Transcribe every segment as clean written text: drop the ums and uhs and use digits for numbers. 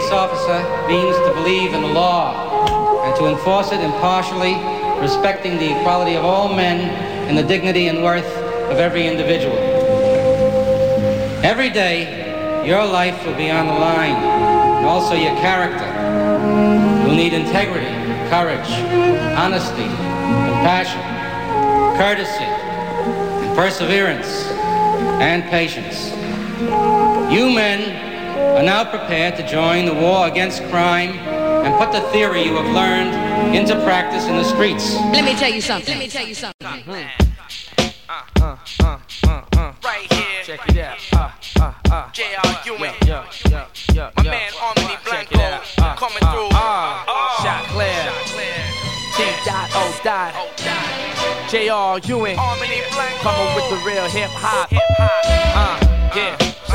police officer means to believe in the law and to enforce it impartially, respecting the equality of all men and the dignity and worth of every individual. Every day, your life will be on the line, and also your character. You'll need integrity, courage, honesty, compassion, courtesy, perseverance, and patience. You men are now prepared to join the war against crime and put the theory you have learned into practice in the streets. Let me tell you something. Right here. Check it out. J.R. Ewing. My man, Harmony Blanco. Coming through. Shot clear. T.O. dot. J.R. Ewing. Harmony Blanco. Coming with the real hip hop. Yeah.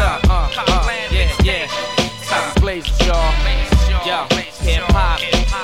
Yeah. How we blaze it, y'all. Yo, hip hop.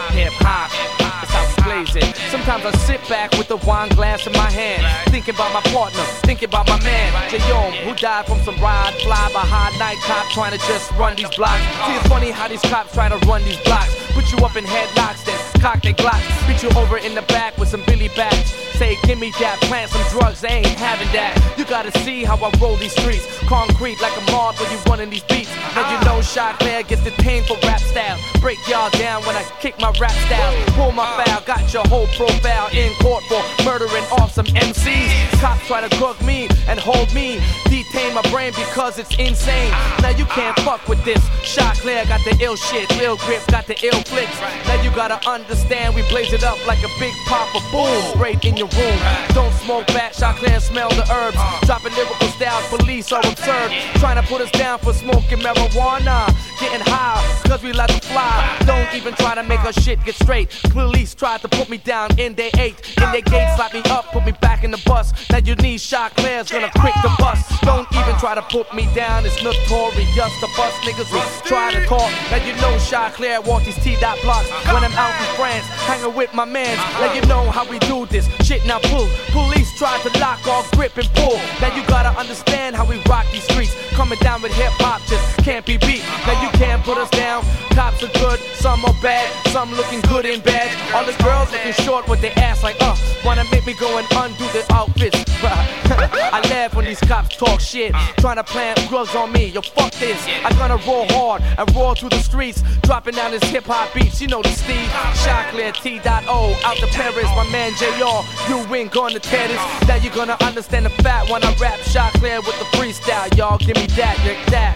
That's how we blaze it. Sometimes I sit back with the wine glass in my hand, thinking about my partner, thinking about my man, J.O., who died from some ride, fly behind night cop trying to just run these blocks. See, it's funny how these cops try to run these blocks, put you up in headlocks, then cock their glocks, beat you over in the back with some billy bats. Say, give me that, plant some drugs, they ain't having that. You gotta see how I roll these streets, concrete like a mob when you running these beats. Now you know Shot Claire gets detained for rap style. Break y'all down when I kick my rap style. Pull my foul, got your whole profile in court for murdering off some MCs. Cops try to cook me and hold me, detain my brain because it's insane. Now you can't fuck with this. Shot Claire got the ill shit, real grip, got the ill flicks. Now you gotta understand we blaze it up like a big pop of boom, straight in your room. Don't smoke back, Shot Claire smell the herbs. Dropping lyrical styles, police are absurd. Trying to put us down for smoking marijuana. Getting high, cause we like to fly. Don't even try to make our shit get straight. Police tried to put me down in they ate. In their gates, slap me up, put me back in the bus. Now you need Shot Claire's gonna quick the bus. Don't even try to put me down, it's notorious. The bus niggas who try to talk. Now you know Shot Claire walk these T-dot blocks. When I'm out in France, hanging with my mans. Let you know how we do this shit now pull. Police try to lock off, grip and pull. Now you gotta understand how we rock these streets. Coming down with hip hop just can't be beat. Now you can't put us down. Cops are good, some are bad, some looking good in bad. All the girls looking short with their ass like wanna make me go and undo the outfits. I laugh when these cops talk shit, trying to plant drugs on me. Yo, fuck this. I'm gonna roll hard and roll through the streets, dropping down this hip hop beats. You know the Steve, Shot Claire, T.O. out to Paris. My man J.R. You ain't gonna tear this. Now you're gonna understand the fact when I rap Shot Claire with the freestyle. Y'all give me that, that.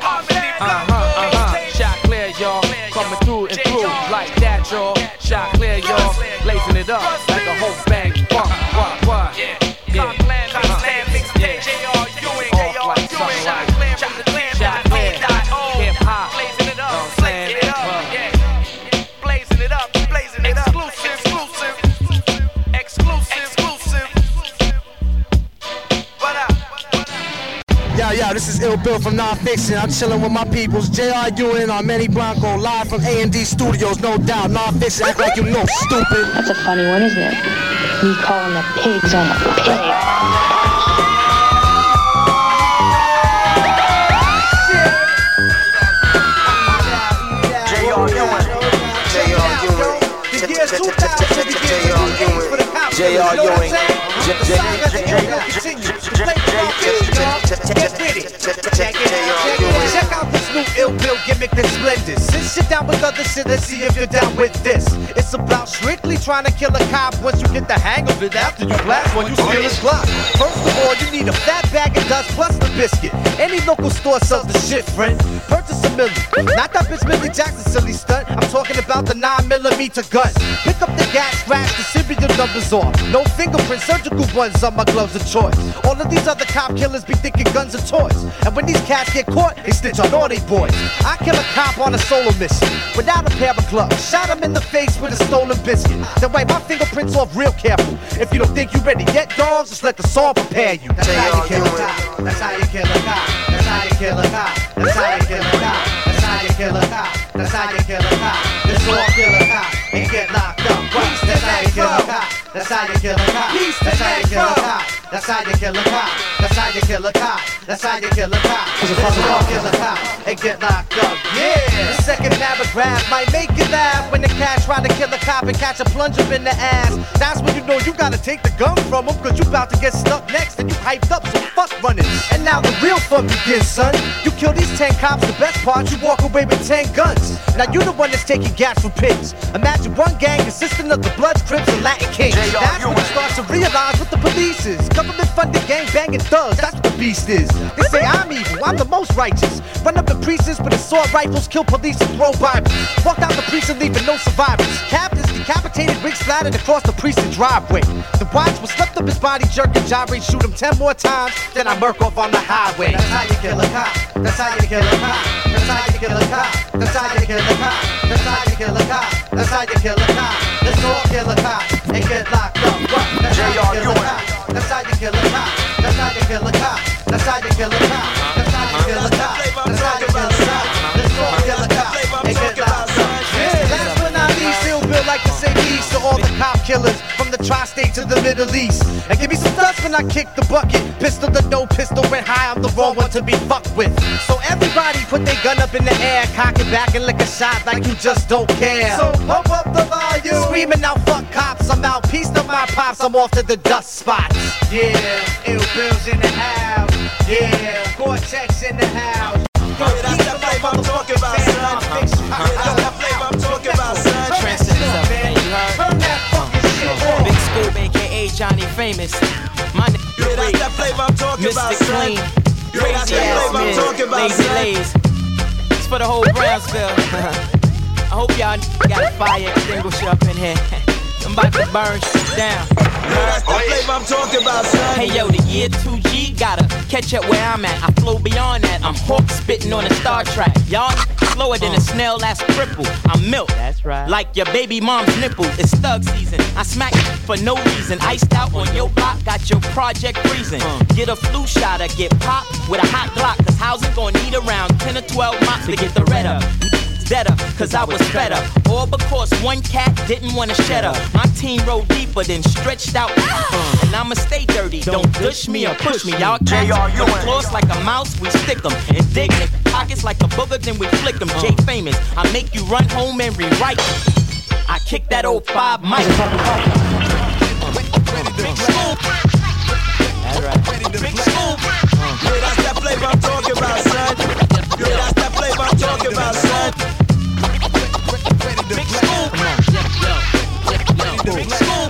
Shot Claire, y'all, coming through and through like that, y'all. Shot Claire, y'all, blazing it up like a whole bang. What? Yeah. Yo, this is Ill Bill from Non-Fiction. I'm chilling with my peoples, J.R. Ewing, Armani Blanco, live from A&D Studios, no doubt. Non-Fiction, act like you know, stupid. That's a funny one, isn't it? Me calling the pigs on a pig. J.R. Ewing. Check out this new Ill Bill gimmick that's splendid. Sit down with other shit and see if you're down with this. It's about strictly trying to kill a cop. Once you get the hang of it, after you blast one, you steal his clock. First of all, you need a fat bag of dust plus the biscuit. Any local store sells the shit, friend. Purchase a Millie. Not that bitch Millie Jackson silly stunt. I'm talking about the 9mm gun. Pick up the gas, scratch the serial numbers off. No fingerprints, surgical ones on my gloves of choice. All of these other cop killers be thinking guns are toys. And when these cats get caught, they snitch on all they boys. I kill a cop on a solo mission without a pair of gloves. Shot him in the face with a stolen biscuit. Then wipe my fingerprints off real careful. If you don't think you ready yet, dogs, just let the song prepare you. That's how you kill a cop. That's how you kill a cop. That's how you kill a cop. That's how you kill a cop. That's how you kill a cop. That's how you kill a cop. This all kill a cop and get locked up. That's how you kill a cop. That's how you kill a cop. That's how you kill a cop. That's how you kill a cop. That's how you kill a cop. That's how you kill a cop. Let's all kill a cop and get locked up. Yeah. The second paragraph might make you laugh when the cat try to kill a cop and catch a plunger in the ass. That's when you know you gotta take the gun from him, cause you about to get stuck next and you hyped up, so fuck running. And now the real fun begins, son. You kill these 10 cops, the best part, you walk away with 10 guns. Now you the one that's taking gas from pigs. Imagine one gang consisting of the Bloods, Crips, and Latin Kings. That's when you start to realize what the police is. Government funded gang banging thugs, that's what the beast is. They say I'm evil, I'm the most righteous. Run up the precincts with assault rifles, kill police and throw Bibles. Walk out the precinct leaving no survivors. Captains decapitated, wigs splattered across the precinct driveway. The watch was slipped up his body, jerk and gyrate, shoot him 10 more times, then I murk off on the highway. That's how you kill a cop. That's how you kill a cop. That's how you kill a cop. That's how you kill a cop. That's how you kill a cop. That's how you kill a cop. Let's all kill a cop and get locked up. That's how you kill a cop. That's how you kill a cop. That's how you kill a cop. That's how you kill a cop. That's how you kill a cop. That's how you kill a cop. Let's all kill a cop and get locked up. Yeah, last but not least, Ill Bill like to say peace to all the cop killers from the tri-state to the Middle East. And give me some dust when I kick the bucket. Pistol to no pistol went high, I'm the wrong one to be fucked with. So everybody put their gun up in the air, cock it back and lick a shot like you just don't care. So pump up the volume, screaming out fuck cops, I'm out, peace to my pops, I'm off to the dust spots. Yeah, Ill Bill's in the house. Yeah, Gore-Tex in the house. Yo, that's that flavor I'm talking about, son. That's that flavor I'm talking about, son. Transcendence up, man, you heard? Turn that fucking shit on. Big Scoop, aka Johnny Famous. My nigga, Yeah, that's that flavor I'm talking about, Mr. son. Clean, Yeah, that's crazy that ass flavor I'm man, talking about, Lazy son. Lays. It's for the whole Brownsville. I hope y'all got a fire extinguisher up in here. I'm about to burn shit down. Yeah, that's that flavor I'm talking about, son. Hey yo, the year 2G gotta catch up where I'm at. I flow beyond that. I'm Hawk spitting on a Star Trek. Y'all slower than a snail that's crippled. I'm milk. That's right. Like your baby mom's nipple. It's thug season. I smack you for no reason. Iced out on your block, got your project freezing. Get a flu shot or get popped with a hot Glock. Cause housing gon' need around 10 or 12 mops to get the red up. Deader, cause I was fed up. All because one cat didn't wanna shed up. My team rolled deeper than stretched out. And I'ma stay dirty. Don't push me or push me. Y'all cats on the floors like a mouse, we stick them. And dig in pockets like a booger, then we flick them. J Famous, I make you run home and rewrite. I kick that old 5 mic. Big Scoop. That's right. Big Scoop. Yeah, that's that flavor I'm talking about, son. Yeah, that's that flavor I'm talking about, son. Big Scoop. Big Scoop.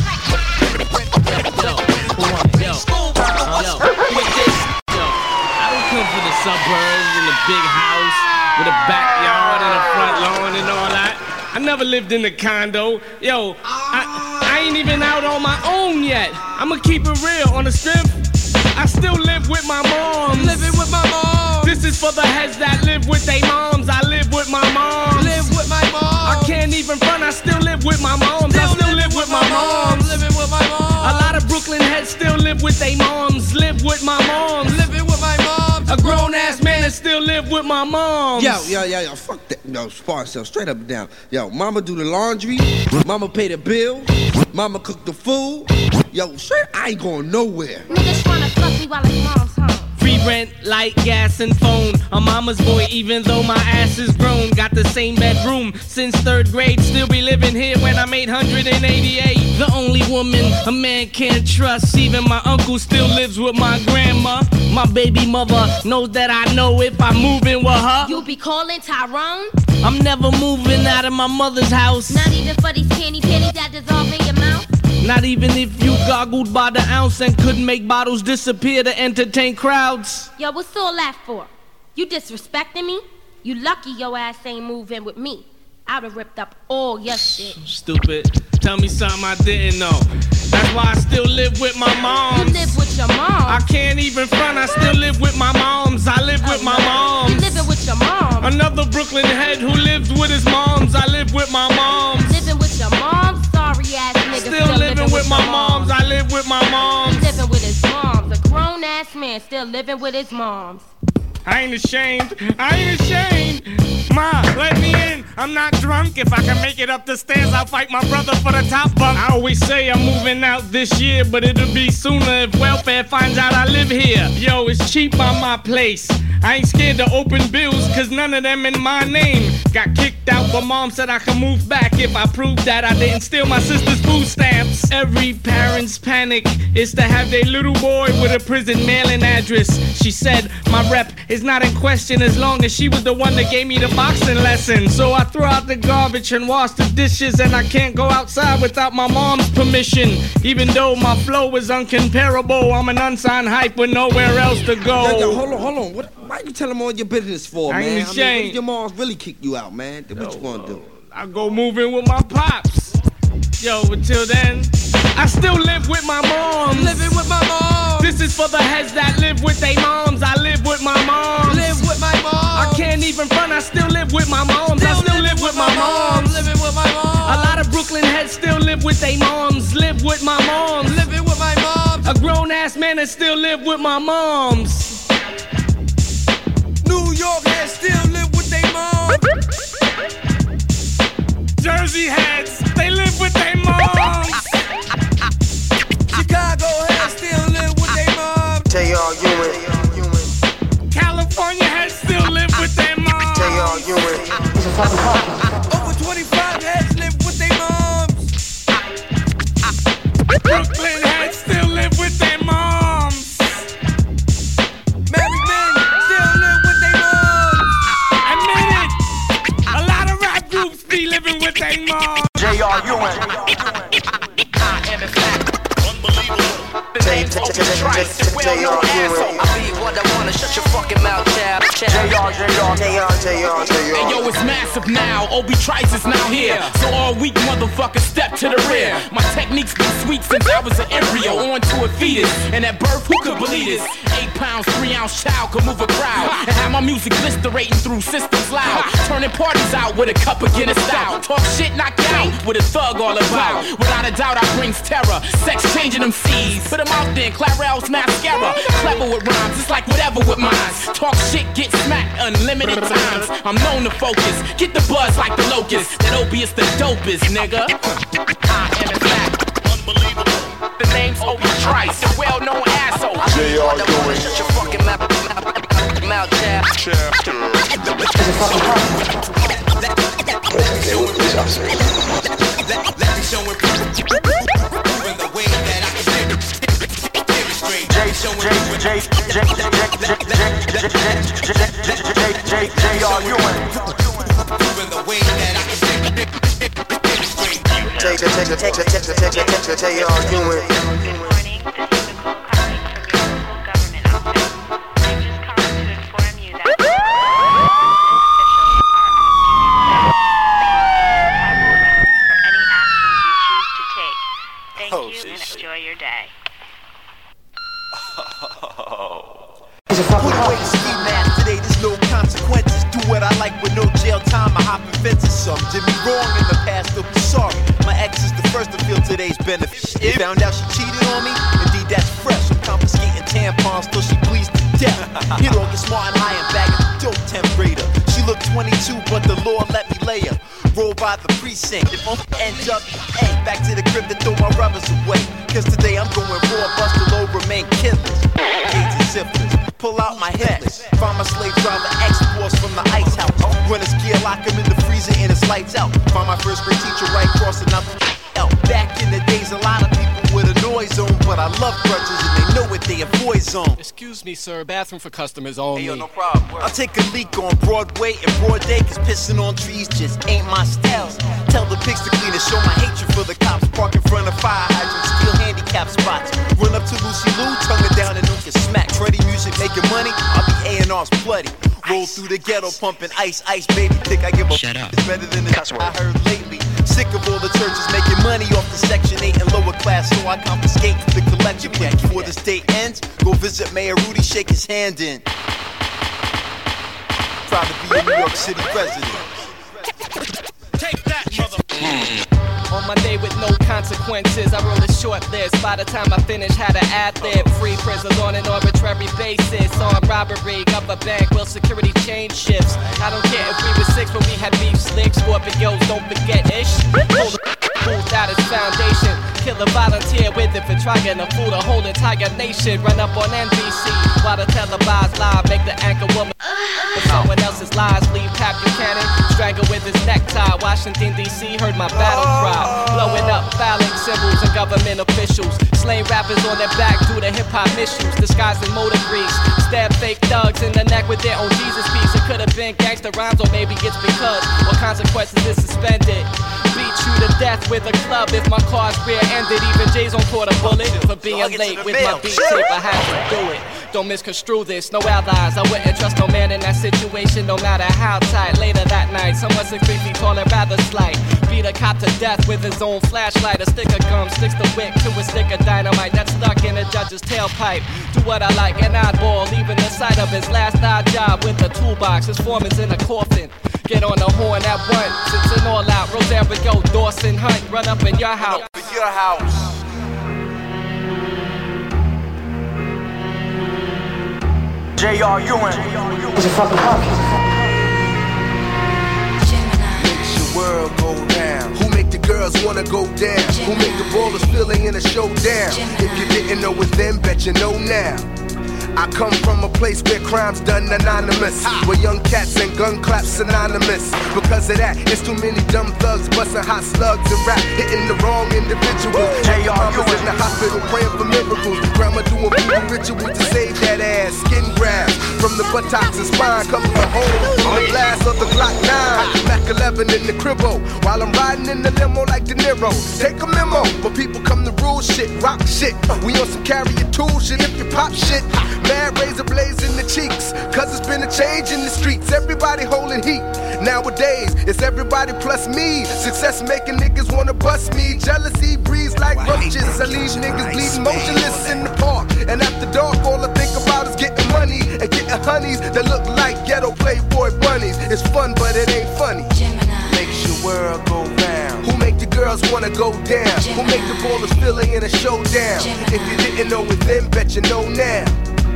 I don't come from the suburbs in the big house with a backyard and a front lawn and all that. I never lived in a condo. Yo, I ain't even out on my own yet. I'ma keep it real on the strip. I still live with my mom. Living with my mom. This is for the heads that live with their moms. I live with my mom. Live with my mom. I can't even front. I still live with my moms. I still live with my moms. Living with my mom. A lot of Brooklyn heads still live with their moms. Live with my moms. Living with my mom. A grown ass man that still live with my moms. Yo, fuck that. Yo, spar yourself straight up and down. Yo, mama do the laundry, mama pay the bills, mama cook the food. Yo, straight, I ain't going nowhere. Niggas wanna fuck me while his mom's home. Free rent, light, gas, and phone. A mama's boy, even though my ass is grown. Got the same bedroom since 3rd grade. Still be living here when I'm 888. The only woman a man can't trust. Even my uncle still lives with my grandma. My baby mother knows that I know if I'm moving with her. You be calling Tyrone? I'm never moving out of my mother's house. Not even for these pennies that dissolve in your mouth? Not even if you goggled by the ounce and couldn't make bottles disappear to entertain crowds. Yo, what's all that for? You disrespecting me? You lucky your ass ain't moving with me. I'd have ripped up all your shit. Stupid. Tell me something I didn't know. That's why I still live with my moms. You live with your mom? I can't even front. I still live with my moms. I live with my moms. You living with your mom? Another Brooklyn head who lives with his moms. I live with my moms. Living with your mom? Sorry ass nigga. Still living with my moms. I live with my moms. Living with his moms. A grown ass man still living with his moms. I ain't ashamed. I ain't ashamed. Ma, let me in. I'm I'm not drunk. If I can make it up the stairs, I'll fight my brother for the top bunk. I always say I'm moving out this year, but it'll be sooner if welfare finds out I live here. Yo, it's cheap on my place. I ain't scared to open bills, cause none of them in my name. Got kicked out, but mom said I could move back if I proved that I didn't steal my sister's food stamps. Every parent's panic is to have their little boy with a prison mailing address. She said my rep is not in question as long as she was the one that gave me the boxing lesson. So I throw out the garbage and wash the dishes, and I can't go outside without my mom's permission. Even though my flow is uncomparable, I'm an unsigned hype with nowhere else to go. Yo, hold on. Why you tell them all your business for, I man? ain't ashamed. What if your mom's really kick you out, man? Then what you gonna do? I go move in with my pops. Yo, until then, I still live with my moms. Living with my mom. This is for the heads that live with their moms. I live with my moms. Live with my mom. I can't even front, I still live with my moms. I still live with my moms. Living with my mom. A lot of Brooklyn heads still live with their moms. Live with my moms. Living with my mom. A grown ass man that still live with my moms. New York heads still live with their mom. Jersey heads, they live with their moms. Chicago heads still live with their mom. J.R. Ewing. California heads still live with their moms. J.R. Ewing. Over 25 heads live with their moms. Brooklyn heads still live with their moms. Married men still live with their moms. Admit it. A lot of rap groups be living with their moms. J.R. Ewing. Hey yo, it's massive now. Obi Trice is now here. So all weak motherfuckers step to the rear. My technique's been sweet since I was an embryo. On to a fetus. And at birth, who could believe this? 8 pounds, 3 ounce child could move a crowd. And have my music blisterating through systems loud. Turning parties out with a cup of Guinness stout. Talk shit, knock out with a thug all about. Without a doubt, I brings terror. Sex changing them C's. Put them out there, Clarel's mascara. Clever with rhymes, it's like whatever with mine. Talk shit, get smacked unlimited times. I'm known to focus, get the buzz like the locust. That Obi is the dopest, nigga. I am in fact unbelievable. The name's Obi Trice, the well-known asshole. J.R. Ewing. Shut your fucking mouth, Let me show it. Moving the way that I can demonstrate. J.R. Ewing. Moving the way that I can demonstrate. J.R. Ewing. Enjoy your day. Put away the ski mask today, there's no consequences. Do what I like with no jail time, I hop in fences. Some did me wrong in the past, they'll be sorry. My ex is the first to feel today's benefit. Found out she cheated on me, indeed that's fresh. I'm confiscating tampons till she bleeds to death. Hit on get smart and high and bag a dope 10th grader. She looked 22, but the Lord let me lay her. Roll by the precinct, if I'm NWA, back to the crib to throw my rubbers away. Cause today I'm going raw, bust the low, remain killers. AIDS and syphilis, pull out my hitless. Find my slave driver exports from the ice house. Run his gear, lock him in the freezer and it's lights out. Find my first grade teacher right crossing out the out. Back in the days, a lot of people with a noise zone, but I love grudges and they know what they avoid zone. Excuse me, sir, bathroom for customers only. Hey, yo, no problem. I'll take a leak on Broadway and broad day, cause pissing on trees just ain't my style. Tell the pigs to clean and show my hatred for the cops. Park in front of fire hydrants, steal handicap spots. Run up to Lucy Lou, tongue her down and don't get smacked. Freddie music making money, I'll be A&R's bloody. Roll through the ghetto pumping ice, ice, baby. Think I give a shut up. It's better than the I heard lately. Sick of all the churches making money off the Section 8 and lower class, so I confiscate the collection plate. Before this day ends, go visit Mayor Rudy, shake his hand in. Proud to be a New York City resident. Take that, mother. On my day with no consequences, I wrote a short list. By the time I finished, had an ad-lib. Free prisoners on an arbitrary basis. On robbery of a bank, will security change shifts? I don't care if we were 6, but we had beef slick, Scorpios, don't forget ish. Hold the booth out its foundation. Kill a volunteer with it for trying to fool the whole entire nation. Run up on NBC while the televised live make the anchor woman for someone else's lies. Leave Pat Buchanan strangle with his necktie. Washington D.C. heard my battle cry. Blowing up phallic symbols and government officials. Slaying rappers on their back due to hip hop issues. Disguised in motor grease. Stab fake thugs in the neck with their own Jesus piece. It could have been gangster rhymes, or maybe it's because what consequences is suspended. Beat you to death with a club if my car's rear-ended. Even Jay's on caught a bullet for being late with my beat tape. I had to do it. Don't misconstrue this, no allies. I wouldn't trust no man in that situation, no matter how tight. Later that night, someone 6 feet tall and rather slight. Beat a cop to death with his own flashlight. A stick of gum sticks the wick to a stick of dynamite that's stuck in a judge's tailpipe. Do what I like, an oddball, leaving the site of his last odd job with a toolbox. His foreman's in a coffin. Get on the horn at once, it's an all out. Rosario, Dawson, Hunt, run up in your house. J.R. Ewing. He's a fucking pumpkin. Makes your world go round. Who make the girls wanna go down? Who make the ballers feeling in a showdown? If you didn't know it then, bet you know now. I come from a place where crime's done anonymous, where young cats and gun claps synonymous. Because of that, it's too many dumb thugs busting hot slugs and rap, hitting the wrong individuals. Mama's in the hospital praying for miracles. Grandma doing voodoo rituals to save that ass. Skin grabs from the buttocks and spine, comes from home from the glass of the Glock 9. Mac 11 in the cribbo, while I'm riding in the limo like De Niro. Take a memo, but people come to rule shit, rock shit. We on some carry your tool shit if you pop shit. Mad razor blades in the cheeks, cause it's been a change in the streets. Everybody holding heat. Nowadays, it's everybody plus me. Success making niggas wanna bust me. Jealousy breeds like roaches. I leave niggas bleeding motionless in the park. And after dark, all I think about is getting money and getting honeys that look like ghetto Playboy bunnies. It's fun, but it ain't funny. Makes your world go round. Who make the girls wanna go down? Who make the ballers feeling in a showdown? If you didn't know it then, bet you know now.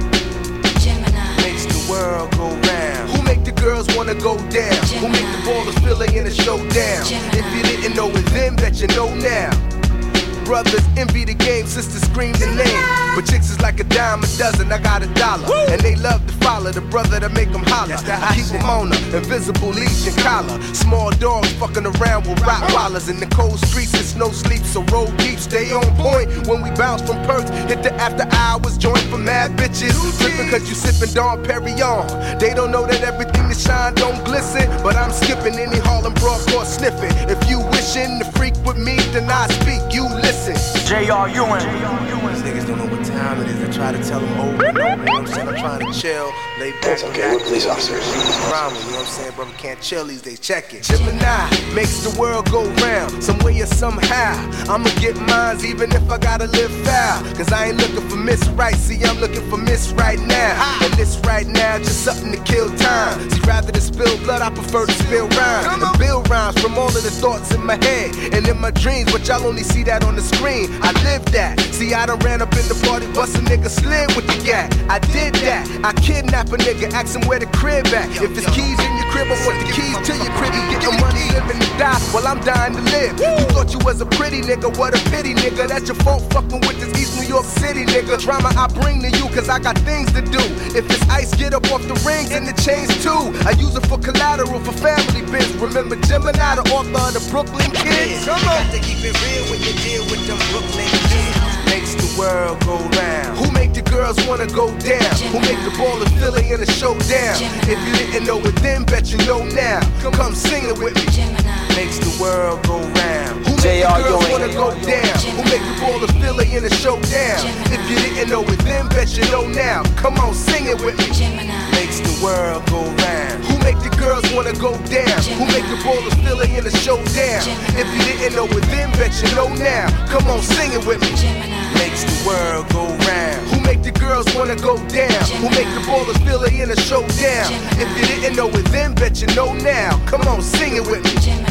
Makes the world go round. Who make the girls wanna go down? Who make the ballers feeling in a showdown? If you didn't know it then, bet you know now. Brothers envy the game, sisters scream the name. But chicks is like a dime a dozen, I got $1. And they love to follow the brother that make them holler. I keep them on her, invisible leash and collar. Small dogs fucking around with Rottweilers. In the cold streets, it's no sleep, so roll deep, stay on point. When we bounce from perks, hit the after hours joint for mad bitches. Trippin' cause you sippin' Dom Perignon. They don't know that everything that shine don't glisten. But I'm skipping any Harlem Broadcourt sniffing. If you wishing to freak with me, then I speak, you listen. J.R. Ewing. These niggas don't know what time it is. I try to tell them over and over. You know what I'm saying? I'm trying to chill, lay back. That's okay, we're police officers. Problem, you know what I'm saying? Brother can't chill these days. Check it. Gemini makes the world go round. Some way or somehow. I'ma get mines even if I gotta live foul. Cause I ain't looking for Miss Right. See, I'm looking for Miss Right now. And this right now just something to kill time. See, rather than spill blood, I prefer to spill rhymes. And build rhymes from all of the thoughts in my head and in my dreams. But y'all only see that on the screen. I live that. See, I done ran up in the party, bust a nigga slid with the gat. I did that. I kidnap a nigga, ask him where the crib at. If it's keys in your crib, I want the keys to your crib. You get your money, living to die while I'm dying to live. You thought you was a pretty nigga, what a pity nigga. That's your fault fucking with this East New York City nigga. Drama I bring to you cause I got things to do. If it's ice, get up off the rings and the chains too. I use it for collateral for family biz. Remember Gemini, the author of the Brooklyn Kids? Come on. You got to keep it real when you deal with them Brooklyn Kids. Makes the world go round. Who make the girls wanna go down? Who make the ballers feeling in a showdown? If you didn't know it then, bet you know now. Come sing it with me. Makes the world go round. Who make the girls wanna go down? Who make the ballers feeling in a showdown? If you didn't know it then, bet you know now. Come on, sing it with me. Makes the world go round. Who make the girls wanna go down? Who make the ballers feeling in a showdown? If you didn't know it then, bet you know now. Come on, sing it with me. Makes the world go round. Who make the girls wanna go down? Who make the ballers feeling in a showdown? If you didn't know it then, bet you know now. Come on, sing it with me.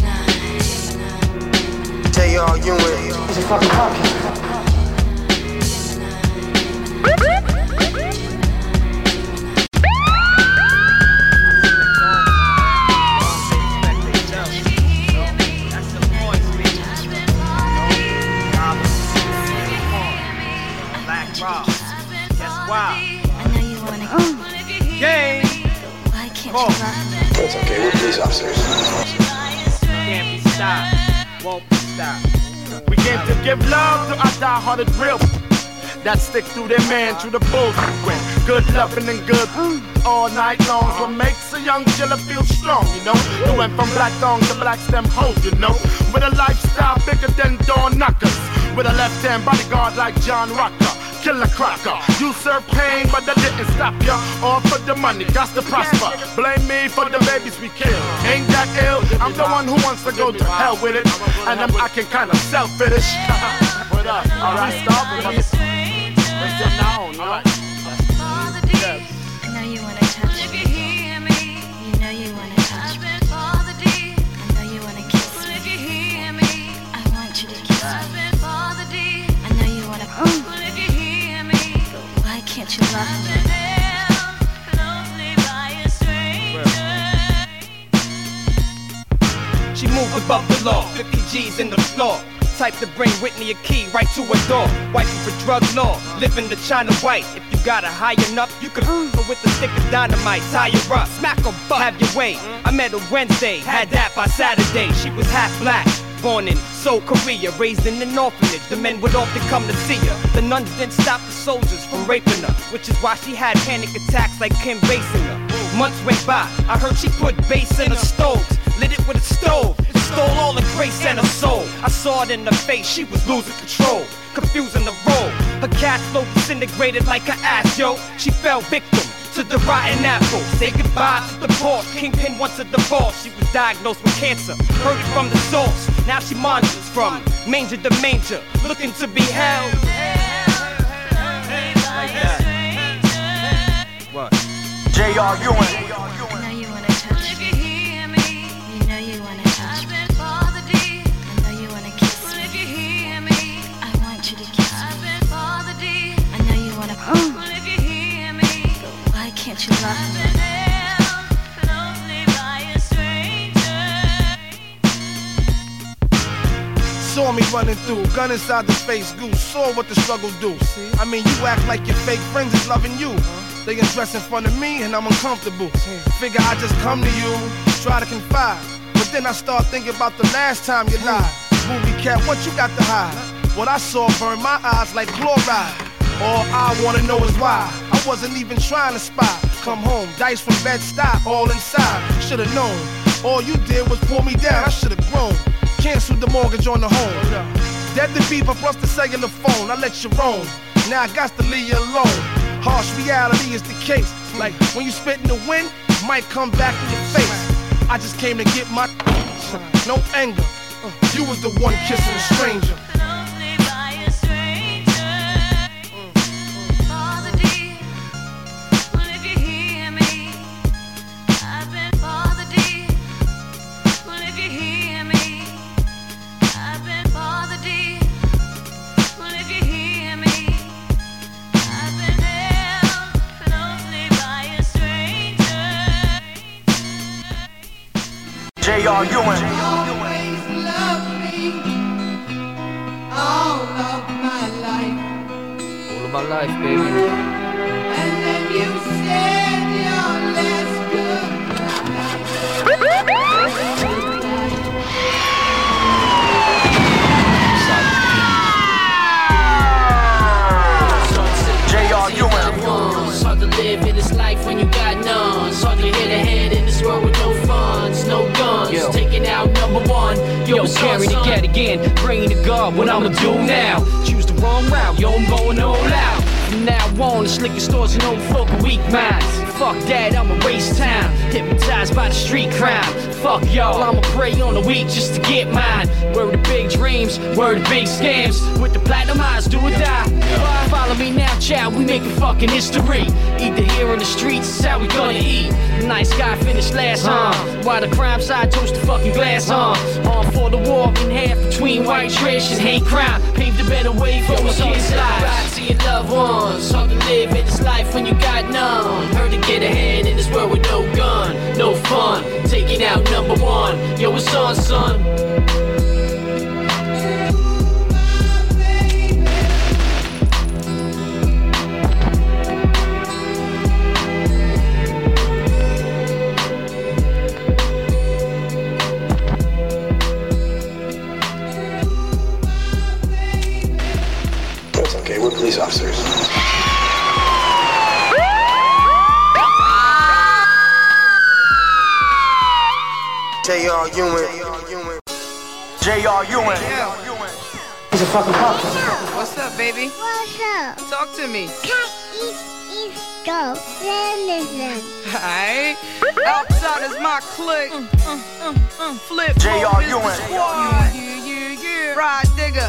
J.R. Ewing. He's a fucking pumpkin. Can't be stopped, won't be stopped. We came to give love to our die-hearted real that stick through their man, through the bullshit with good loving and good all night long. What makes a young killer feel strong, you know? We went from black thongs to black stem hoes, you know? With a lifestyle bigger than door knockers, with a left-hand bodyguard like John Rocker. Killer cracker, you serve pain, but that didn't stop ya. All for the money, got to prosper. Blame me for the babies we kill. Ain't that ill? I'm the one who wants to go to hell with it, and I'm acting kinda selfish. What up? Alright, stop it. Let's get down, alright. I know you wanna touch me. You know you wanna touch me. I know you wanna kiss me. I want you to kiss me. I know you wanna. Why can't you love me? She moved above the law, 50 G's in the floor. Type to bring Whitney a key right to her door. Wifey for drug law, living the China white. If you got her high enough, you could her with a stick of dynamite. Tie her up, smack her butt, have your way. I met her Wednesday, had that by Saturday. She was half black, born in Seoul, Korea, raised in an orphanage. The men would often come to see her. The nuns didn't stop the soldiers from raping her, which is why she had panic attacks like Kim Basinger. Months went by, I heard she put bass in her stoves, lit it with a stove. It stole all the grace and her soul. I saw it in her face, she was losing control, confusing the role. Her cash flow disintegrated like her ass, yo. She fell victim to the rotten apple. Say goodbye to the Porsche. Kingpin wants a divorce. She was diagnosed with cancer, heard it from the source. Now she monsters from manger to manger, looking to be held. Like that. What? I J.R. know you wanna touch me. You know you wanna touch me. I know you wanna kiss me. I want you to kiss me. I know you wanna. Why can't you love me? Saw me running through, gun inside the face, goose. Saw what the struggle do. I mean, you act like your fake friends is loving you. They undress in front of me and I'm uncomfortable. Figure I just come to you, try to confide. But then I start thinking about the last time you lied. Movie cat, what you got to hide? What I saw burned my eyes like chloride. All I wanna know is why. I wasn't even trying to spy. Come home, dice from Bed-Stuy, all inside. Should've known, all you did was pull me down. I should've grown, canceled the mortgage on the home. Dead to beaver plus the cellular phone, I let you roam. Now I got to leave you alone. Harsh reality is the case. Like when you spit in the wind, it might come back in your face. I just came to get my no anger. You was the one kissing a stranger. J.R. Ewing. Always love me all of my life. All of my life, baby. And then you said your last J.R. Ewing. It's hard to live in this life when you got none. It's hard to hit a hand in this world with no funds, no guns. Yo. Taking out number one. Yo, carry to get again. Praying to God what I'ma do now. Choose the wrong route. Yo, I'm going all out. From now on, it's liquor stores and old folk and weak minds. Fuck that, I'ma waste time. Hypnotized by the street crime. Fuck y'all, I'ma prey on the weak just to get mine. Word to big dreams, word to big scams. With the platinum eyes, do or die. Follow me now, child, we making fucking history. Either here on the streets, it's how we gonna eat. The nice guy finished last, while the crime side toast the fucking glass, Armed for the war, in half between white trash and hate crime. Paved a better way for my kids' lives. To your loved ones, hard to live in this life when you got none. Heard to get ahead in this world with no gun, no fun. Taking out number one, yo, it's on, son. J.R. Ewing. J.R. Ewing. He's a fucking pop. What's up, baby? What's up? Talk to me. Cat, eat, go. Listen. Alright. Outside is my clique. Flip. J.R. Ewing. Yeah. Ride digger.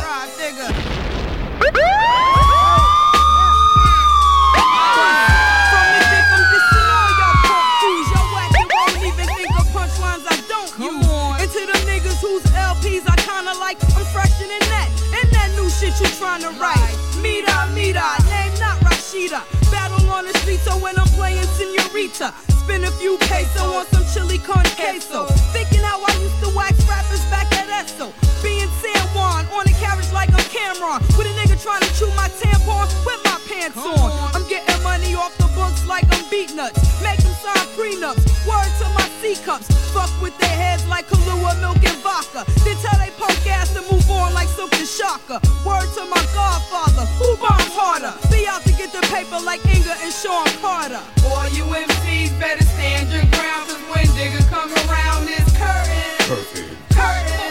Like I'm fresher than that, and that new shit you tryna write. Mira, name not Rashida. Battle on the street, so when I'm playing Senorita, spin a few peso on some chili con queso. Thinking how I used to wax rappers back at Esso. Being San Juan on a carriage like I'm Cameron, with a nigga trying to chew my tampon with my pants on. I'm getting money off the books like I'm beat nuts. Make them sign prenups. Word to my C-cups. Fuck with their heads like Kahlua, milk and vodka. Then tell they punk ass to move on like Silk the Shocker. Word to my godfather, who bombs harder? Be out to get the paper like Inga and Sean Carter. All you MCs better stand your ground, cause when Digga come around it's curtain. Curtain.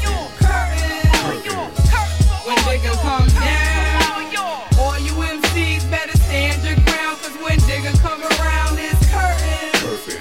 When Digga come down, all you MCs better stand your ground, cause when Digga come around it's curtain.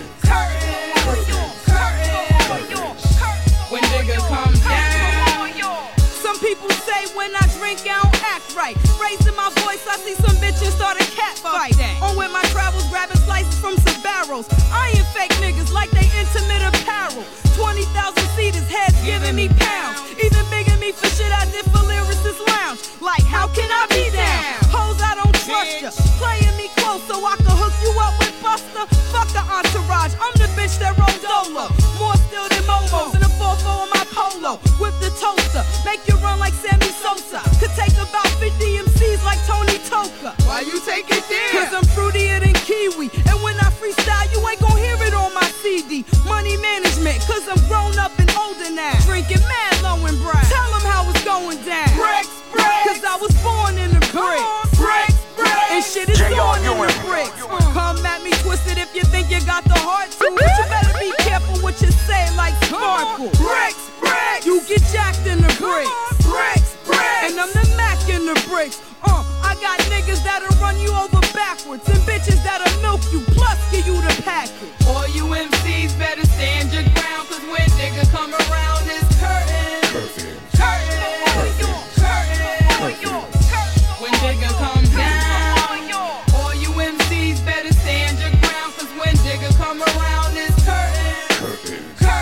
When Digga come down. Some people say when I drink I don't act right. Raising my voice, I see some bitches start a cat fight. On with my travels, grabbing slices from Sbarro's. I ain't fake niggas like they intimate apparel. 20,000 seaters, heads giving me pounds. Even bigging me for shit I did for Lyricist Lounge. Like, how can I be down? Hoes, I don't trust ya. Playing me close so I can hook you up with Buster. Fuck the entourage, I'm the bitch that rolled dolo. More still than Momo's in the 4-4 on my polo. Whip the toaster, make you run like Sammy Sosa. Could take about 50 MCs like Tony Toka. Why you take it there? Cause I'm fruitier than Kiwi. And when I freestyle, you ain't gon' hear it on my CD. Money management, cause I'm grown up and older now. Drinking mad low and bright. Tell them how it's going down. Bricks. Cause I was born in the bricks. Bricks. And shit is on in the bricks. Come at me twisted if you think you got the heart to. But you better be careful what you say like Sparkle. Bricks. You get jacked in the bricks. Bricks. And I'm the Mac in the bricks. I got niggas that'll run you over backwards and bitches that'll milk you, plus give you the package. All you MCs better stand your ground, cause when Digga come around it's curtain. When Digga come down, all you MCs better stand your ground, cause when Digga come around it's curtain.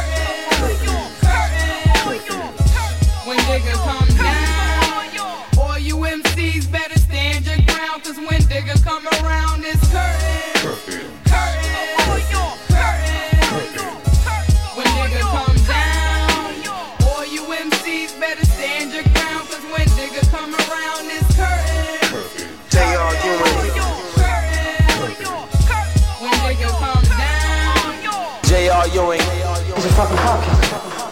When Digga come down, all you MCs better stand your ground, cause when Digga come around it's curtain. When Digga come down, all you MCs better stand your ground, cause when Digga come around it's curtain. J.R. Ewing. When Digga come down, J.R. Ewing. He's a fucking pop.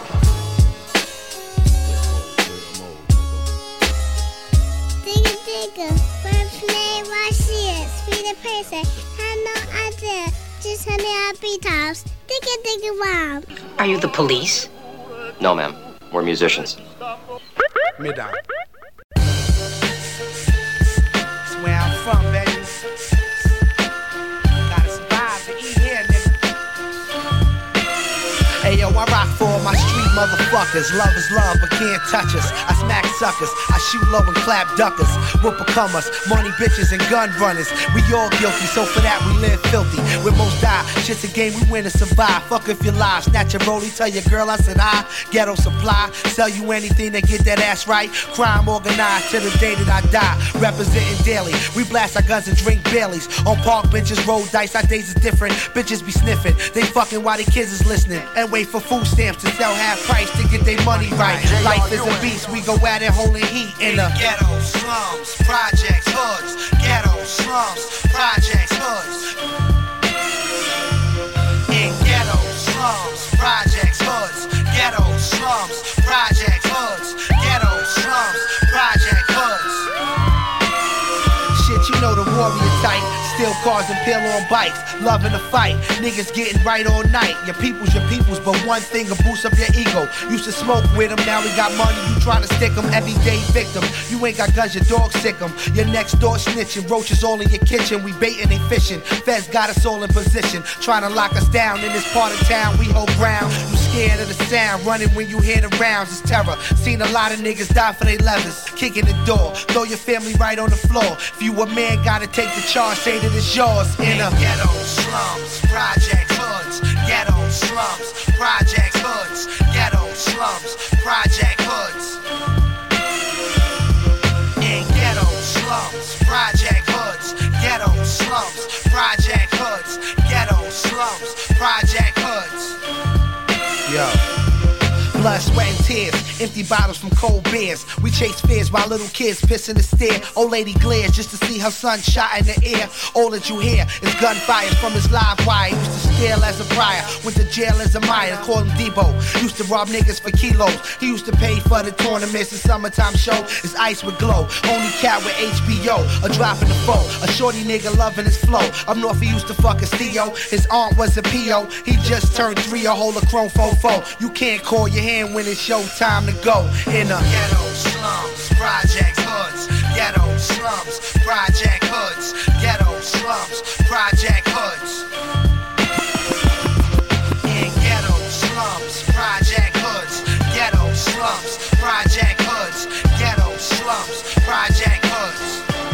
Digga, first name Rashid, speed of person, had no idea, just honey I beat house. Digga, wow. Are you the police? No, ma'am. We're musicians. Midnight. That's where I'm from, baby. Gotta survive to eat here, nigga. Hey yo, I rock for all my street motherfuckers. Love is love, but can't touch us. I smack suckers, I shoot low and clap duckers. What become us? Money, bitches, and gun runners. We all guilty, so for that we live filthy. We most die, shit's a game we win to survive. Fuck if you're live, snatch your rollie, tell your girl I said hi. Ghetto supply, sell you anything to get that ass right. Crime organized till the day that I die. Representing daily, we blast our guns and drink Baileys. On park benches, roll dice, our days is different. Bitches be sniffing, they fucking while they kids is listening. And wait for food stamps to sell half price to get their money right. Life is a beast, we go at it holding heat in the ghetto, slums, projects, hoods. Ghetto, slums, projects, hoods. In ghetto, slums, projects, hoods. Ghetto, slums, projects, hoods. Ghetto, slums, project hoods. Shit, you know the warrior type. steal cars and peel on bikes. Loving to fight, niggas getting right all night. Your people's, but one thing will boost up your ego. Used to smoke with them, now we got money, you trying to stick them. Everyday victim, you ain't got guns, your dog sick them. Your next door snitching, roaches all in your kitchen. We baiting, they fishing, feds got us all in position. Trying to lock us down in this part of town, we hold ground. You scared of the sound, running when you hear the rounds, it's terror. Seen a lot of niggas die for their levers, kicking the door, throw your family right on the floor. If you a man, gotta take the charge, say that it's yours. In a ghetto, slums, projects, hoods. Ghetto, slums, projects, hoods. Ghetto, slums, project hoods. In ghetto, slums, project hoods. Ghetto, slums, project hoods. Ghetto, slums, project hoods. Yo. Blood, sweat, and tears, empty bottles from cold beers. We chase fears while little kids piss in the stair. Old lady glares just to see her son shot in the air. All that you hear is gunfire from his live wire. Used to steal as a prior, went to jail as a minor. Called him Debo. Used to rob niggas for kilos. He used to pay for the tournaments. The summertime show, his ice would glow. Only cat with HBO, a drop in the foe. A shorty nigga loving his flow. Up north he used to fuck a CEO. His aunt was a PO. He just turned 3, a hole of chrome fofo. You can't call your hand when it's your time to go. In a ghetto, slums, project hoods. Ghetto, slums, project hoods. Ghetto, slums, project hoods. In ghetto, slums, project hoods. Ghetto, slums, project hoods. Ghetto, slums, project hoods.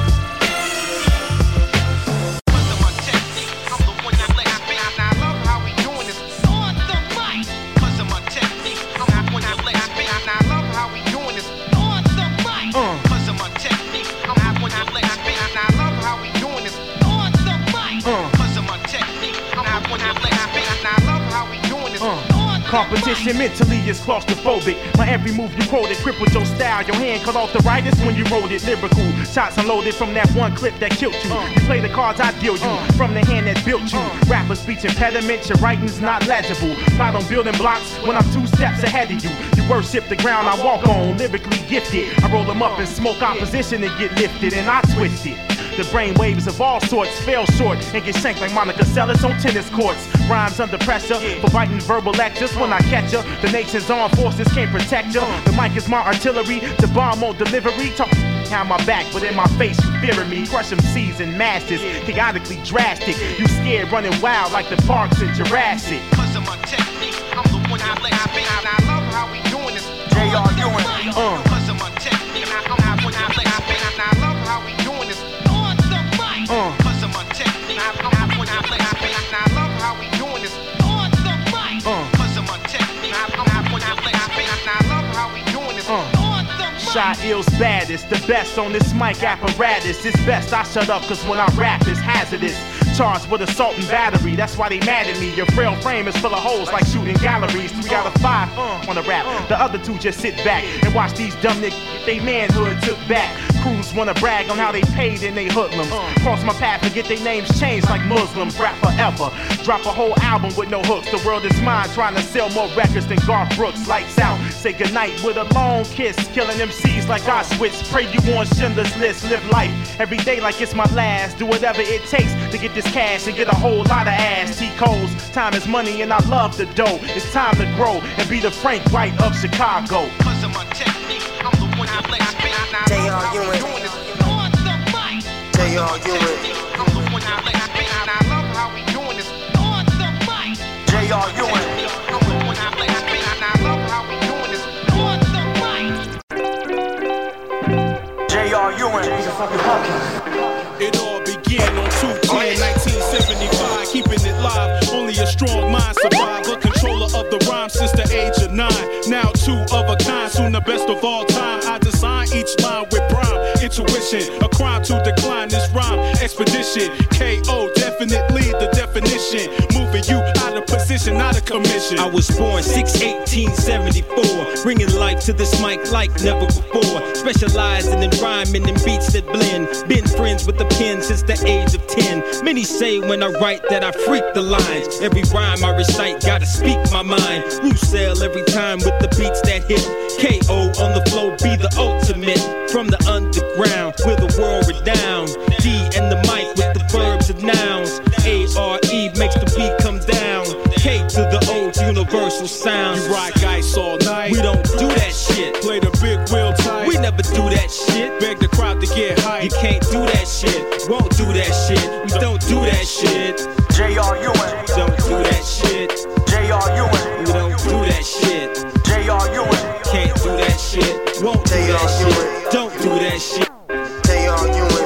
Competition mentally is claustrophobic. My every move you quoted crippled your style. Your hand cut off the rightest when you wrote it. Lyrical shots unloaded from that one clip that killed you. You play the cards I deal you from the hand that built you. Rapper speech impediment, your writing's not legible. Plot on building blocks when I'm 2 steps ahead of you. You worship the ground I walk on, lyrically gifted. I roll them up and smoke opposition and get lifted, and I twist it. The brain waves of all sorts fell short and get shanked like Monica Seles on tennis courts. Rhymes under pressure for biting verbal lectures. When I catch ya, the nation's armed forces can't protect ya. The mic is my artillery to bomb on delivery. Talk behind my back, but in my face you fearing me. Crush MCs and masters, chaotically drastic. You scared running wild like the parks in Jurassic. Cause of my technique, I'm the one that lets spit. And I love how we doing this. J.R. Ewing. Cause of my technique, I'm the one that lets spit. And I love how we doing this. Cause of my technique, I'm the one that lets spit. And I love how we doing this. Cause of my technique, I'm the one that lets spit. And I love how we doing this. Shot ill's baddest, the best on this mic apparatus. It's best I shut up, cause when I rap it's hazardous. Charged with assault and battery, that's why they mad at me. Your frail frame is full of holes like shooting galleries. 3 out of 5 wanna rap, the other 2 just sit back and watch these dumb niggas get they manhood took back. Crews wanna brag on how they paid in they hoodlums. Cross my path and get their names changed like Muslims. Rap forever, drop a whole album with no hooks. The world is mine, trying to sell more records than Garth Brooks. Lights out, say goodnight with a long kiss. Killing MCs like Auschwitz. Pray you on Schindler's List. Live life every day like it's my last. Do whatever it takes to get this cash and get a whole lot of ass. T-Codes, time is money and I love the dough. It's time to grow and be the Frank White of Chicago. Cause of my technique, I'm the one that lets spit. J.R. Ewing. J.R. Ewing. I'm the one that lets spit. And I love how we doing this. J.R. Ewing. I'm the one that lets spit. And I love how we doing this. J.R. Ewing. He's a fucking pumpkin. It all began on 2/10/1975, keeping it live. Only a strong mind survive. A controller of the rhyme since the age of 9. Now 2 of a kind, soon the best of all time. I design each line with prime intuition. A crime to decline this rhyme expedition. K.O. definitely the definition. Moving you out of position. position, not a commission. I was born 6/18/74, bringing life to this mic like never before. Specializing in rhyming and beats that blend. Been friends with the pen since the age of 10. Many say when I write that I freak the lines. Every rhyme I recite, gotta speak my mind. Blue sell every time with the beats that hit. KO on the flow, be the ultimate. From the underground, we're the world renowned. D and the mic with the verbs and nouns. ARE makes the beat come down. K to the O, universal sound. You rock ice all night. We don't do that shit. Play the big wheel tight. We never do that shit. Beg the crowd to get hype. You can't do that shit. Won't do that shit. We don't do that shit. J.R.U.N. Don't do that shit. J.R.U.N. We don't do that shit. J.R.U.N. Can't do that shit. Won't do that shit. Don't do that shit. J.R.U.N.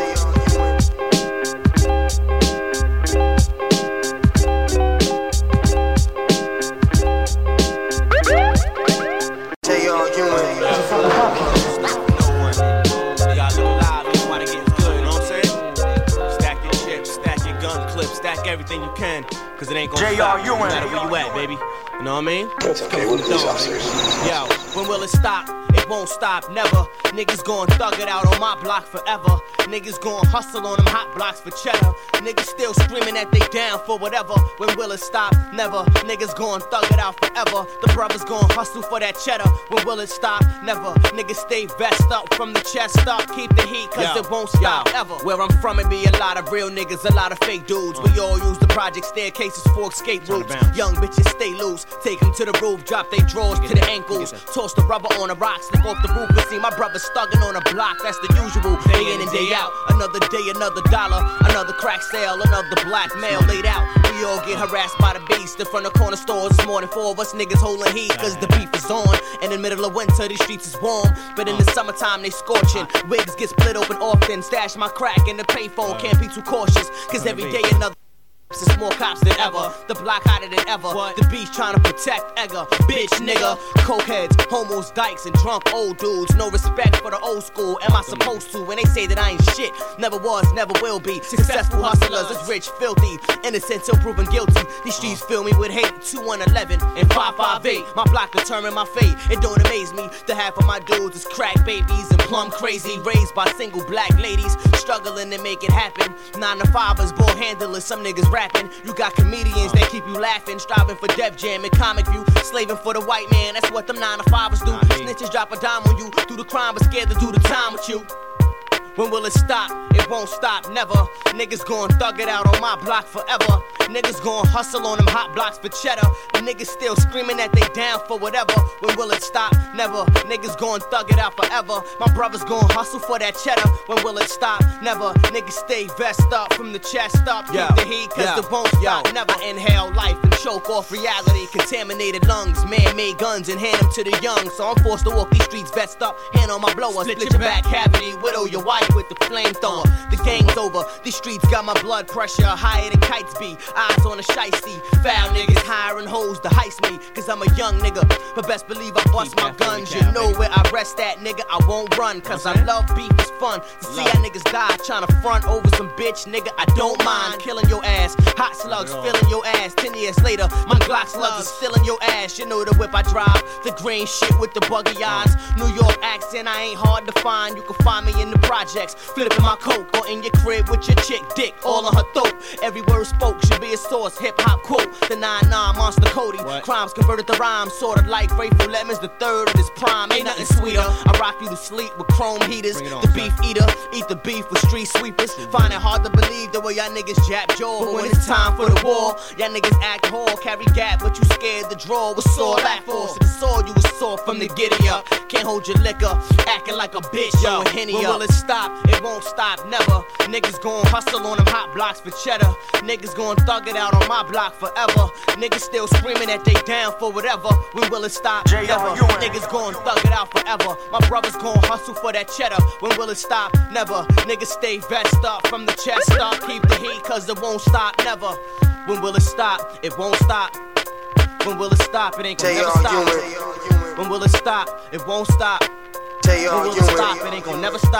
Everything you can, cause it ain't gonna J.R.U.N. stop no matter where you at, baby. You know what I mean? That's okay, we'll do officers. Yo, when will it stop? It won't stop, never. Niggas gon' thug it out on my block forever. Niggas gon' hustle on them hot blocks for cheddar. Niggas still screaming that they down for whatever. When will it stop? Never. Niggas gon' thug it out forever. The brothers gon' hustle for that cheddar. When will it stop? Never. Niggas stay vest up from the chest up. Keep the heat, cause it won't stop ever. Where I'm from, it be a lot of real niggas, a lot of fake dudes. We all use the project staircases for escape routes. Young bitches stay loose. Take them to the roof, drop they drawers to the ankles. Toss the rubber on the rocks, slip off the roof. But see my brothers thugging on a block, that's the usual. Day in and day out. Another day, another dollar. Another crack sale, another black mail laid out. We all get harassed by the beast in front of corner stores. It's more than 4 of us niggas holding heat, cause the beef is on. And in the middle of winter, these streets is warm. But in the summertime, they scorching. Wigs get split open often. Stash my crack in the payphone, can't be too cautious. Cause every day another. It's more cops than ever, the block hotter than ever. The beach trying to protect Edgar, bitch nigga. Cokeheads, homos, dykes, and drunk old dudes. No respect for the old school, am I supposed to? When they say that I ain't shit, never was, never will be. Successful hustlers, it's rich, filthy, innocent till proven guilty. These streets fill me with hate, 2111 and 558. My block determined my fate, it don't amaze me. The half of my dudes is crack babies and plum crazy. Raised by single black ladies, struggling to make it happen. 9 to 5ers, ball handlers, some niggas rapping. You got comedians that keep you laughing, striving for Def Jam and Comic View, slaving for the white man. That's what them 9 to 5ers do. Snitches drop a dime on you, do the crime but scared to do the time with you. When will it stop? It won't stop, never. Niggas gon' thug it out on my block forever. Niggas gon' hustle on them hot blocks for cheddar. Niggas still screaming that they down for whatever. When will it stop? Never. Niggas gon' thug it out forever. My brothers gon' hustle for that cheddar. When will it stop? Never. Niggas stay vest up from the chest up. Keep the heat cause it won't stop. Never inhale life and choke off reality. Contaminated lungs, man-made guns and hand them to the young. So I'm forced to walk these streets vest up. Hand on my blower, split your back cavity, widow your wife with the flamethrower. The game's over. These streets got my blood pressure higher than kites be. Eyes on a shiesty. Foul niggas hiring hoes to heist me. Cause I'm a young nigga. But best believe I bust my guns. You know where I rest at, nigga. I won't run. Cause I love beef, it's fun. To see how niggas die trying to front over some bitch, nigga. I don't mind killing your ass. Hot slugs filling your ass. 10 years later, my Glock slugs is still in your ass. You know the whip I drive. The green shit with the buggy eyes. New York accent, I ain't hard to find. You can find me in the projects. Flipping my coke or in your crib with your chick dick all on her throat. Every word spoke should be a source, hip hop quote. The 9-9 Monster Cody. Crimes converted to rhymes, sorta like Grateful Lemons, the third of this prime. Ain't nothing sweeter. I rock you to sleep with chrome heaters. The beef eater, eat the beef with street sweepers. Find it hard to believe the way y'all niggas jab jaw. But when it's time for the war, y'all niggas act whore, carry gap, but you scared the draw. What's all that for? So the sword you was sore from the giddy up. Can't hold your liquor, acting like a bitch. Yo, Henny up. When will it stop? It won't stop, never. Niggas gon' hustle on them hot blocks for cheddar. Niggas gon' thug it out on my block forever. Niggas still screaming that they down for whatever. When will it stop? Never. Niggas gon' thug it out forever. My brothers gon' hustle for that cheddar. When will it stop? Never. Niggas stay vest up from the chest up. Keep the heat cause it won't stop, never. When will it stop? It won't stop. When will it stop? It ain't gon' never stop. When will it stop? It won't stop. When will it stop? It ain't gon' never stop.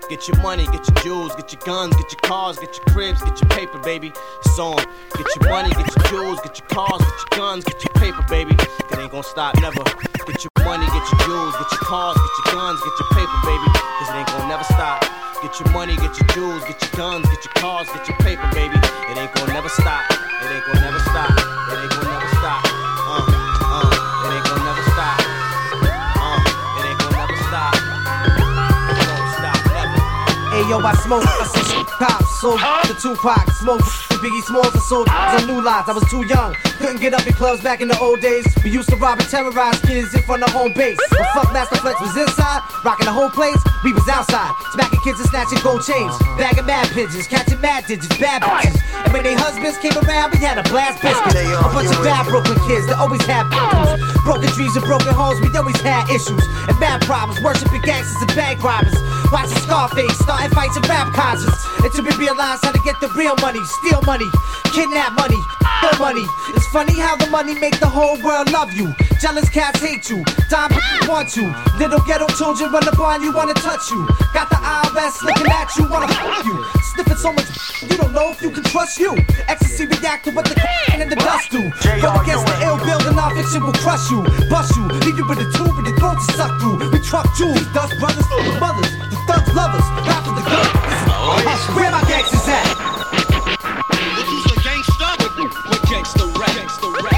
Get your money, get your jewels, get your guns, get your cars, get your cribs, get your paper, baby. It's on. Get your money, get your jewels, get your cars, get your guns, get your paper, baby. It ain't gonna stop never. Get your money, get your jewels, get your cars, get your guns, get your paper, baby. Cause it ain't gonna never stop. Get your money, get your jewels, get your guns, get your cars, get your paper, baby. It ain't gonna never stop. It ain't gonna never stop. It ain't gonna never stop. It ain't gonna never stop. It ain't gonna never stop. It don't stop never. Hey yo, I smoke, I see cops, sold the Tupac, smoke the Biggie Smalls, I sold on new lives. I was too young, couldn't get up in clubs back in the old days. We used to rob and terrorize kids in front of home base. But fuck Master Flex was inside, rocking the whole place. We was outside, smacking kids and snatching gold chains, bagging mad pigeons, catching mad digits, bad bitches. And when they husbands came around, we had a blast biscuit. A bunch of bad Brooklyn kids that always had problems. Broken dreams and broken homes, we always had issues and bad problems. Worshiping gangsters and bank robbers, watching Scarface, starting fights and rap concerts. Until we realized how to get the real money, steal money, kidnap money, no money. It's funny how the money make the whole world love you. Jealous cats hate you, dumb want you. Little ghetto children run up on you, wanna touch you. Got the IRS looking at you, wanna fuck you. Sniffing so much, you don't know if you can trust you. Ecstasy react to what the and the dust do. Go against the ill build and non-fiction will crush you, bust you, leave you with a tube and your throat to suck through. We truck jewels, dust brothers, the mothers, the thugs lovers, rap for the gun. Where my gangsters at? Who's the gangsta? What gangsta rap? Gangsta rap.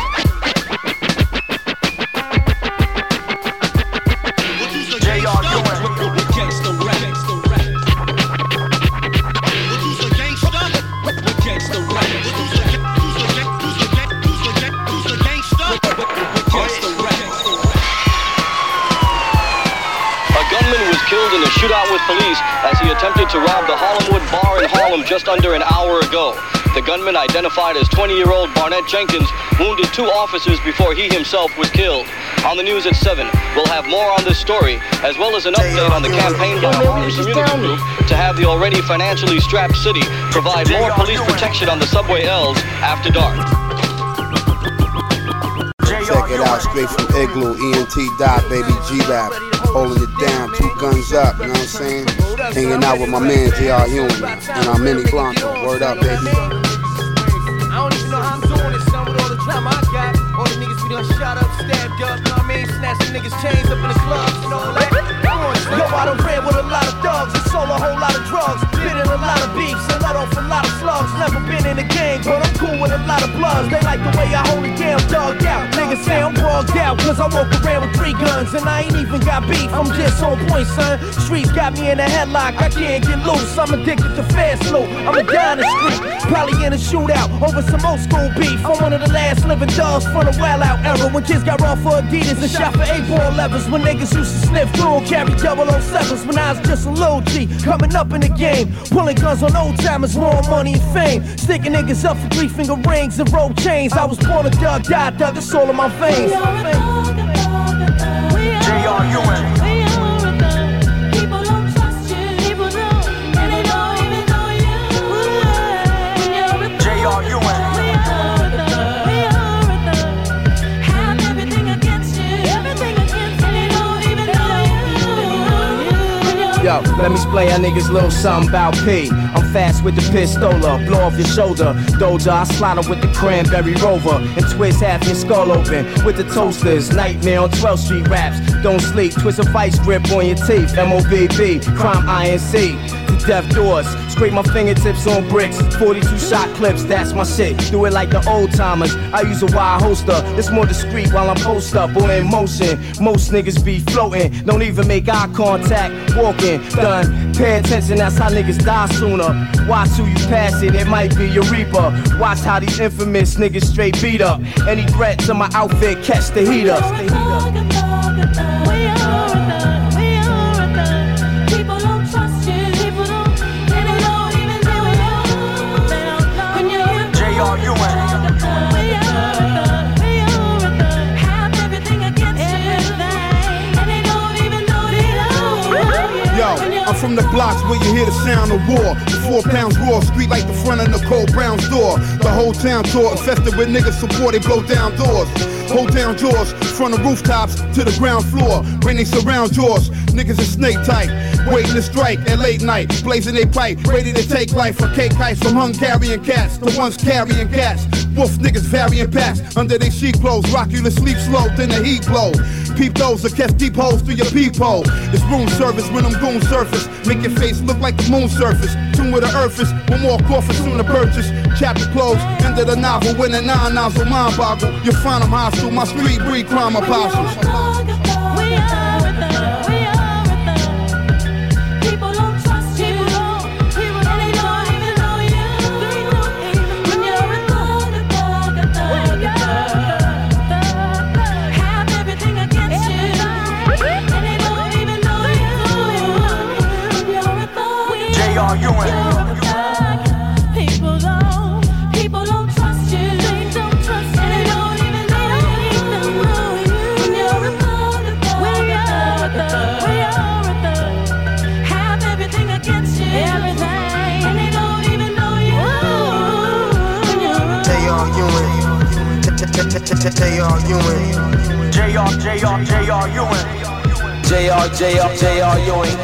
Who's the gangsta? What gangsta rap? Gangsta rap. Who's the gangsta? What gangsta rap? Who's the gangsta? What gangsta rap? A gunman was killed in a shootout with police as he attempted to rob the Harlemwood Bar in Harlem just under an hour ago. The gunman, identified as 20-year-old Barnett Jenkins, wounded 2 officers before he himself was killed. On the news at 7, we'll have more on this story, as well as an update on the campaign by a Harlem community group to have the already financially strapped city provide more police protection on the subway L's after dark. Check it out, straight from Igloo, ENT Dot, baby, G-Rap. Holding it down, 2 guns up, you know what I'm saying? Hanging out with my man, J.R. Human, and our Mini Blanco. Word up, baby. I don't even know how I'm doing this, son, with all the drama I got. All the niggas be done shot up, stabbed up, you know what I mean? Snatching niggas' chains up in the clubs and all that. Come on, yo, I done ran with a lot of thugs and sold a whole lot of drugs. Been in a lot of beefs and let off a lot of slugs. Never been in a gang, but I'm cool with a lot of bloods. They like the way I hold it down, dogged out. Niggas say I'm bugged out, cause I walk around with 3 guns. And I ain't even got beef, I'm just on point, son. Streets got me in a headlock, I can't get loose. I'm addicted to fast loot, I'm a guy in the street. Probably in a shootout over some old school beef. I'm one of the last living dogs from the wild out era. When kids got raw for Adidas and shot for 8-ball levers. When niggas used to sniff through and carry 007s. When I was just a little G, coming up in the game. Pulling guns on old timers, more money and fame. Sticking niggas up for 3-finger rings and rope chains. I was born a Doug, died Doug, it's all in my veins. J.R.U.N. Yo, let me explain y'all niggas little something about P. I'm fast with the pistola, blow off your shoulder. Doja, I slide her with the cranberry rover and twist half your skull open with the toasters. Nightmare on 12th Street raps. Don't sleep, twist a vice grip on your teeth. MOBB, crime INC. To death doors, scrape my fingertips on bricks. 42 shot clips, that's my shit. Do it like the old timers. I use a wide holster, it's more discreet while I'm post up or in motion. Most niggas be floating, don't even make eye contact. Walking, done. Pay attention, that's how niggas die sooner. Watch who you pass it, it might be your reaper. Watch how these infamous niggas straight beat up. Any threat to my outfit, catch the heat up. I'm from the blocks where you hear the sound of war. The 4 pounds raw, street like the front of Nicole Brown's door. The whole town tour infested with niggas support, they blow down doors. hold down jaws from the rooftops to the ground floor. When they surround jaws, niggas is snake tight, waiting to strike at late night, blazing they pipe, ready to take life for cake kites from Hungarian cats, the ones carrying gas. Wolf niggas varying packs under they sheet clothes, rock you to sleep slow, then the heat blow. Peep those that catch deep holes through your peephole. It's room service when them goons surface, make your face look like the moon surface. Tune where the earth is, one more coffin soon to purchase. Chapter closed, end of the novel, when the 9 9s will mind boggle. You'll find them hostile, my street breed crime apostles. J.R. Ewing. J.R. Ewing. J.R. Ewing.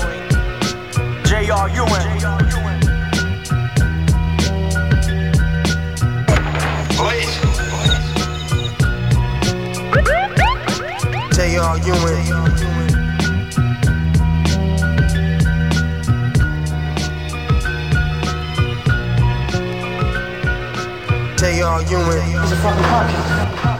J.R. Ewing. Please. J.R. Ewing. J.R. Ewing. He's a fucking podcast.